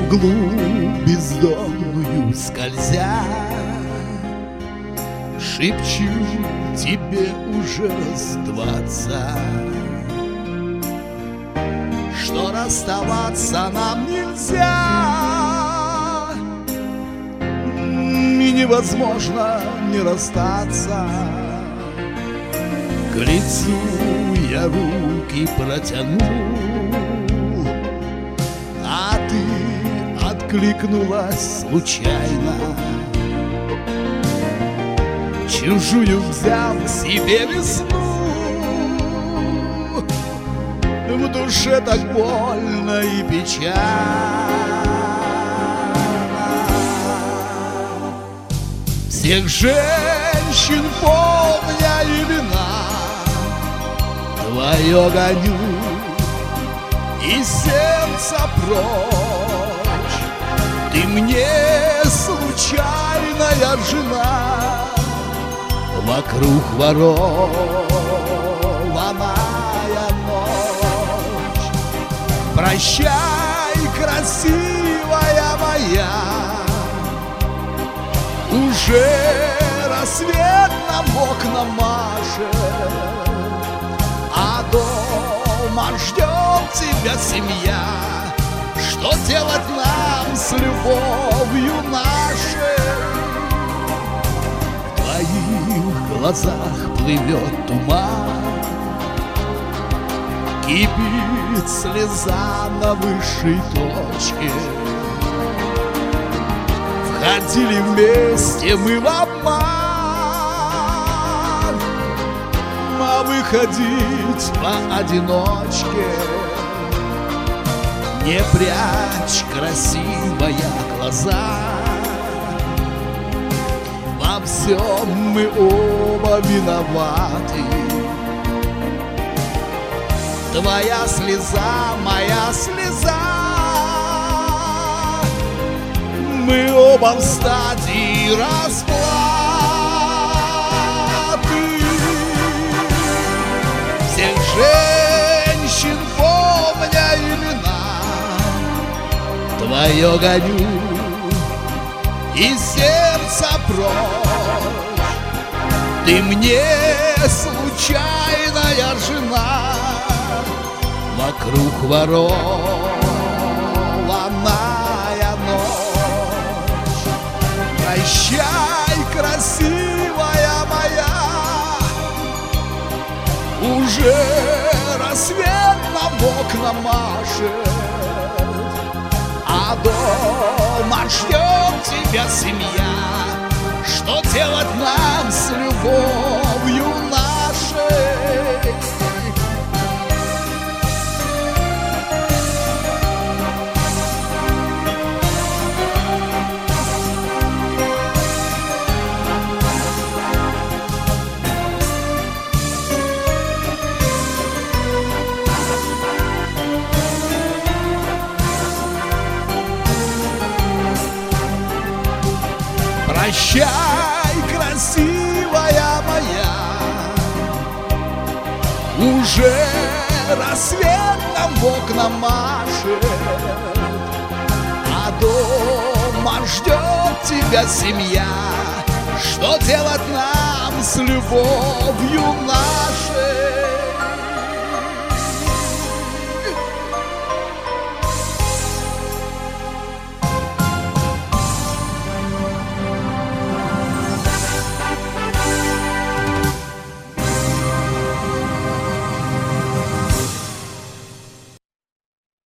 мглу бездонную скользя, шепчу тебе уже раз 20, что расставаться нам нельзя, и невозможно не расстаться. К лицу я руки протянул, а ты откликнулась случайно. Чужую взял к себе весну, в душе так больно и печально. Всех женщин помня имена твое гоню, и сердце прочь. Ты мне случайная жена, вокруг ворованная ночь. Прощай, красивая моя, уже рассвет нам в окна машет, а дома ждет тебя семья. Что делать нам с любовью нашей? В твоих глазах плывет туман, кипит слеза на высшей точке. Входили вместе мы в обман, а выходить поодиночке. Не прячь, красивая, глаза, во всем мы оба виноваты. Твоя слеза, моя слеза, мы оба в стадии расплаты. Всех женщин помня имена твое гоню, и сердце прочь. Ты мне случайная жена, вокруг ворованная ночь. Прощай, красивая моя, уже рассвет нам в окна машет, а дома ждет тебя семья. Что делать нам с любовью нашей? Прощай, красивая моя, уже рассвет нам в окна машет, а дома ждет тебя семья. Что делать нам с любовью нашей?